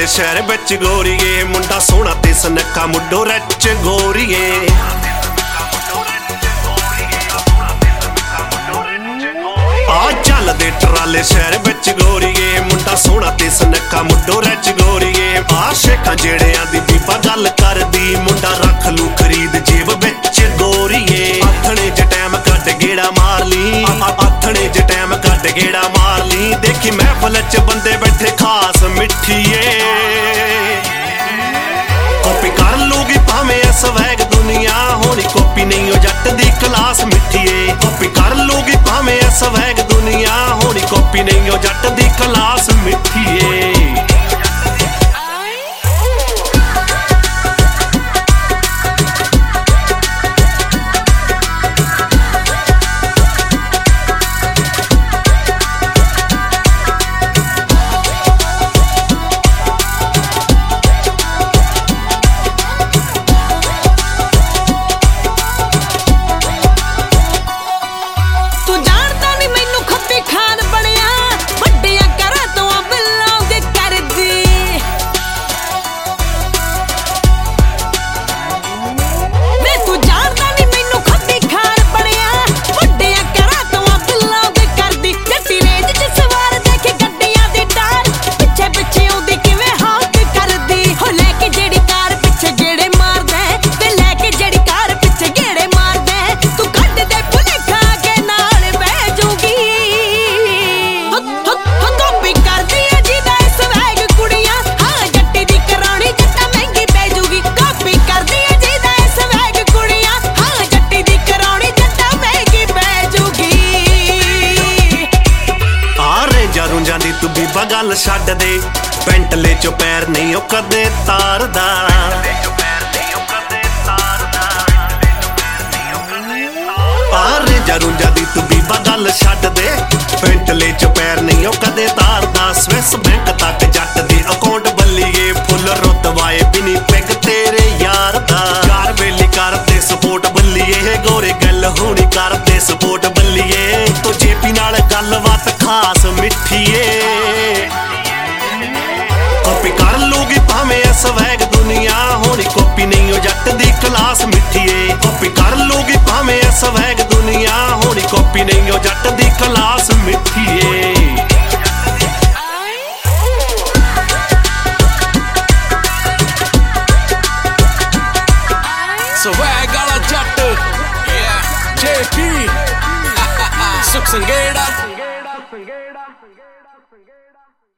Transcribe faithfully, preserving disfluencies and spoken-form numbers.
शहर बिच गोरीए मुंडा सोहना ते सनक्का मुंडो रच गोरीए आ चलदे ट्राले शहर बिच गोरीए मुंडा सोहना ते सनक्का मुंडो रच गोरीए आशिकां जेड़ियां दी बीबा गल करदी मुंडा रख लू खरीद जेब बिच गोरीए आथणे च टाइम कट गेड़ा मार ली आथणे च टाइम कट गेड़ा मार ली देखी महफल च बंदे बैठे खास मिठीए कॉपी कर लूगी भावें स्वैग दुनिया होनी कॉपी नहीं हो जट दी क्लास मिठीए कॉपी कर लूगी भावें स्वैग दुनिया होनी कॉपी नहीं हो जट दी क्लास मिठीए तू बीबा गल छड्ड दे पेंटले चो पैर नहीं ओ कदे तारदा रेंजा रूंजा दी तू बीबा गल छड्ड दे पेंटले चो पैर नहीं ओ कदे तारदा स्विस बैंक तक जट the account बल्लीए full रुतवाए Binny peg तेरे यार दा यार वेली करदे सपोर्ट बल्लीए गोरे गल होनी करदे सपोर्ट बल्लीए तो जेपी नाल गलबात खास मिठीए कॉपी कर लूगी भावें स्वैग दुनिया होनी कॉपी नहीं हो जट दी क्लास मिठीए कॉपी कर लूगी भावें स्वैग दुनिया होनी कॉपी नहीं हो जट दी क्लास मिठीए Swag ala jatt, yeah, J P, Suk Sanghera.